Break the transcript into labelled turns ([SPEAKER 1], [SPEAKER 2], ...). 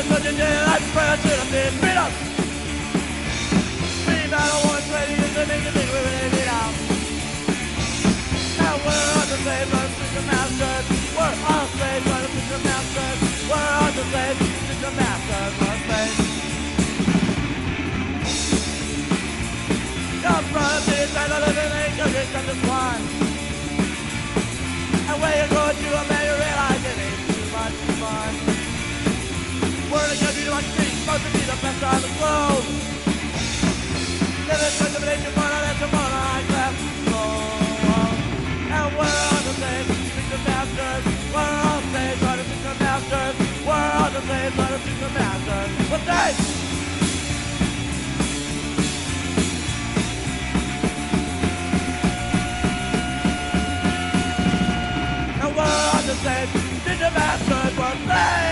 [SPEAKER 1] so did you like prayer to the big freedom? We battle one twenty is the nigga thing we really need out. Now we're on the slave, but the masters. We're all slaves, but the masters. We're on the slave, the masters, we're slaves. Your brother is like a living angel, you come to swine. And when you go to a man, you realize it ain't too much fun. We're gonna be like me, supposed to be the best on the globe. Living such a relation, but that's a mono I clap. And we're on the same, the masters. We're all slaves, but the masters. We're all the slaves, but the masters. We're slaves! And we're on the same, the masters. We're slaves!